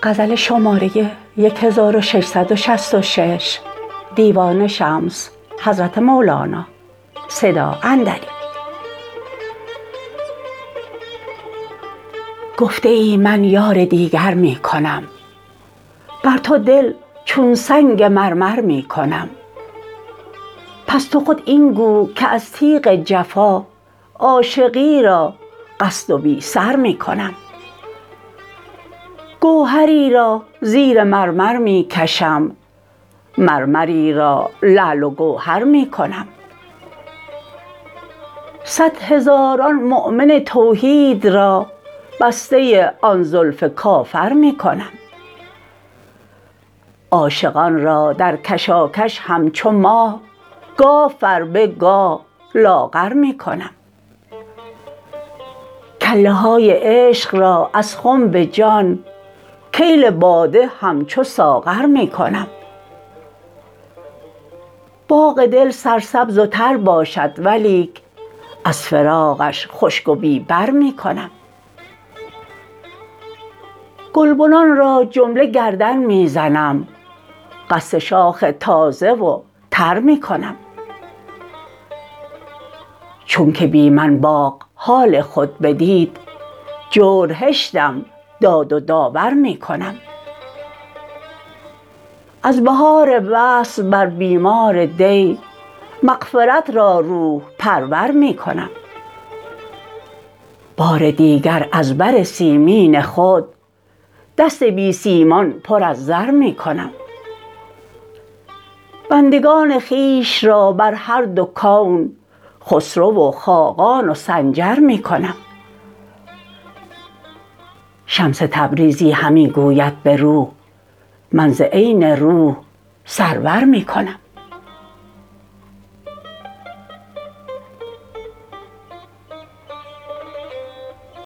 غزل شماره 1666 دیوان شمس حضرت مولانا صدا اندری. گفته ای من یار دیگر می کنم، بر تو دل چون سنگ مرمر می کنم. پس تو خود این گو که از تیغ جفا عاشقی را قصد و بی سر می کنم. گوهری را زیر مرمر می کشم، مرمری را لعل و گوهر می کنم. 100 هزاران مؤمن توحید را بسته آن زلف کافر می کنم. عاشقان را در کشاکش همچو ماه گاه فربه گاه لاغر می کنم. کله های عشق را از خنب جان کیل باده همچو ساغر می کنم. باغ دل سرسبز و تر باشد ولیک از فراقش خشک و بی بر می کنم. گلبنان را جمله گردن می زنم، قصد شاخ تازه و تر می کنم. چونک بی من باغ حال خود بدید، جور هشتم داد و داور می کنم. از بهار وصل بر بیمار دی مغفرت را روح پرور می کنم. بار دیگر از بر سیمین خود دست بی سیمان پر از زر می کنم. بندگان خویش را بر هر دو کون خسرو و خاقان و سنجر می کنم. شمس تبریزی همی گوید به روح، من ز عین روح سرور می کنم.